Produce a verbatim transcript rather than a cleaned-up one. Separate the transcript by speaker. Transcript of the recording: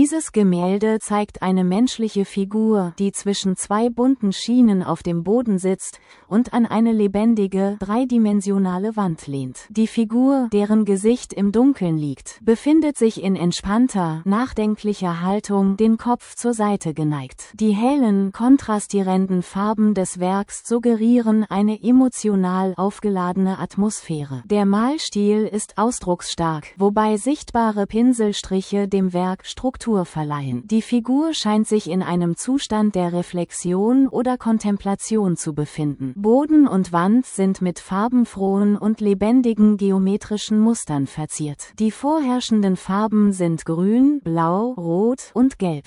Speaker 1: Dieses Gemälde zeigt eine menschliche Figur, die zwischen zwei bunten Schienen auf dem Boden sitzt und an eine lebendige, dreidimensionale Wand lehnt. Die Figur, deren Gesicht im Dunkeln liegt, befindet sich in entspannter, nachdenklicher Haltung, den Kopf zur Seite geneigt. Die hellen, kontrastierenden Farben des Werks suggerieren eine emotional aufgeladene Atmosphäre. Der Malstil ist ausdrucksstark, wobei sichtbare Pinselstriche dem Werk Struktur verleihen. Die Figur scheint sich in einem Zustand der Reflexion oder Kontemplation zu befinden. Boden und Wand sind mit farbenfrohen und lebendigen geometrischen Mustern verziert. Die vorherrschenden Farben sind Grün, Blau, Rot und Gelb.